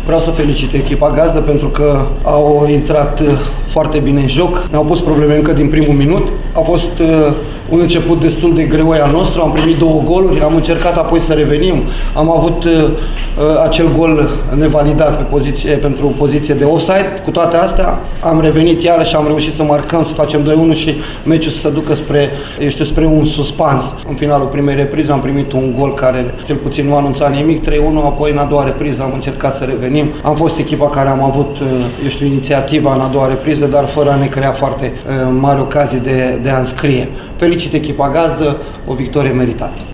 Vreau să felicit echipa gazdă pentru că au intrat foarte bine în joc. Ne-au pus probleme încă din primul minut. A fost un început destul de greu al nostru. Am primit 2 goluri, am încercat apoi să revenim. Am avut acel gol nevalidat pentru poziție de offside. Cu toate astea am revenit iarăși și am reușit să marcăm, să facem 2-1 și meciul să se ducă spre un suspans. În finalul primei reprize am primit un gol care cel puțin nu anunța nimic, 3-1, apoi în a doua repriză am încercat să revenim. Am fost echipa care am avut, inițiativa în a doua repriză, dar fără a ne crea foarte mari ocazii de a înscrie. Felicit echipa gazdă, o victorie meritată.